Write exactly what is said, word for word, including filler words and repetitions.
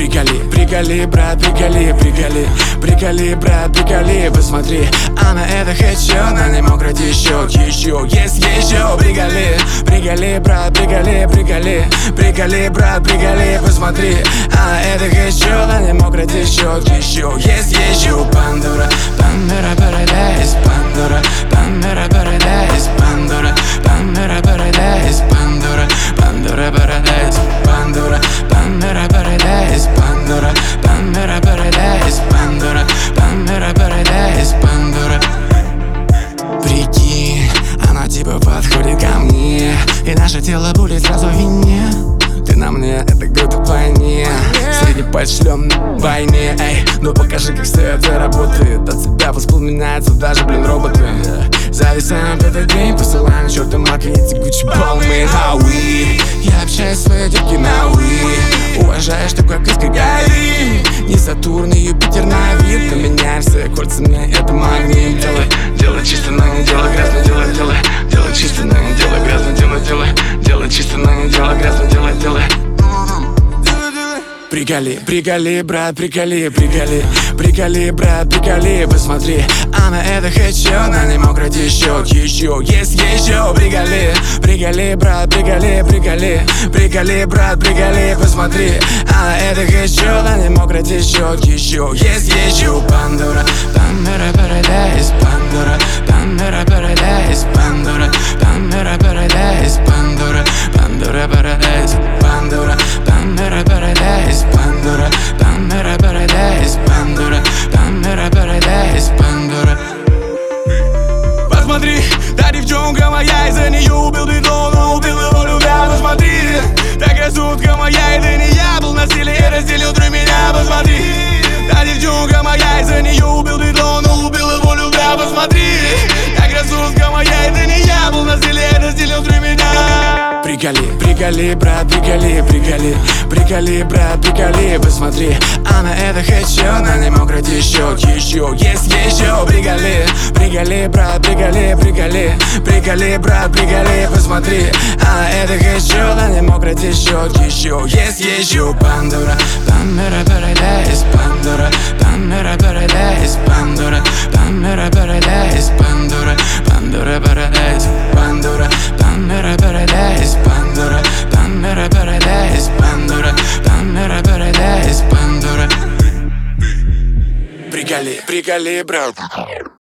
Приколи, приколи, брат, приколи, приколи, приколи, брат, приколи, посмотри, она это хочу, на ней мокрый еще, еще, есть еще. Приколи, приколи, брат, приколи, приколи, приколи, брат, приколи, посмотри, она это хочу, на ней мокрый еще, еще, есть еще. Пандора, Пандора, Paradise, Пандора, Пандора, Paradise, Пандора, Пандора, Paradise, Пандора, Пандора, Paradise, Пандора, Пандора, Paradise, Пандора, Пандора, Paradise, Пандора, Пандора, Paradise, Пандора. Прикинь, она типа подходит ко мне, и наше тело будет сразу в вине. Ты на мне, это круто вдвойне. Средний пальц шлем на войне. Эй, ну покажи, как все это работает. От себя воспламеняются даже, блин, роботы. Зависаем пятый день, посылаем черту марки и текучий полный Хауи. Я общаюсь с своей девки на уи. Уважаешь такой как гори. Не Сатурн и Юпитер на вид. Ты меняешься кольцами, это магнит. Делай, делай чисто, но не делай грязно. Делай, делай, делай чисто, но не делай грязно. Делай, делай, делай чисто, но не делай грязно. Делай, делай. Приколи, приколи, брат, приколи, приколи, приколи, брат, приколи, посмотри, она это хочу, на ней мокрый еще, еще, есть еще. Приколи, приколи, брат, приколи, приколи, приколи, брат, приколи, посмотри, она это хочу, на ней мокрый еще, еще, есть еще. Пандора, Пандора, Paradise, Пандора, Пандора, Paradise, Пандора, Пандора, Paradise, Пандора, Пандора, Paradise, Пандора, Пандора, Paradise, Пандора, Пандора, Paradise, Пандора, Пандора, Paradise, Пандора. Посмотри, та девчонка моя, из-за нее убил бетон, убил его любя. Посмотри, та красотка моя, это не я был на стиле и разделил три меня. Посмотри, та девчонка моя, из-за нее убил бетон, убил его любя. Посмотри, та красотка моя, это не я был на стиле и разделил три меня. Приколи, приколи, брат, приколи, приколи, приколи, брат, приколи, посмотри, она это хочу, на ней мокрый еще, еще, есть еще. Приколи, приколи, брат, приколи, приколи, приколи, брат, приколи, посмотри, она это хочу, на ней мокрый еще, еще, есть еще. Пандора, Пандора, Paradise, Пандора, Пандора, Paradise, Пандора, Пандора, Paradise, Пандора, Пандора, Paradise, Пандора, Пандора, Paradise, Пандора, Пандора, Paradise, Пандора, Пандора, Paradise, Пандора. Приколи, приколи, брат.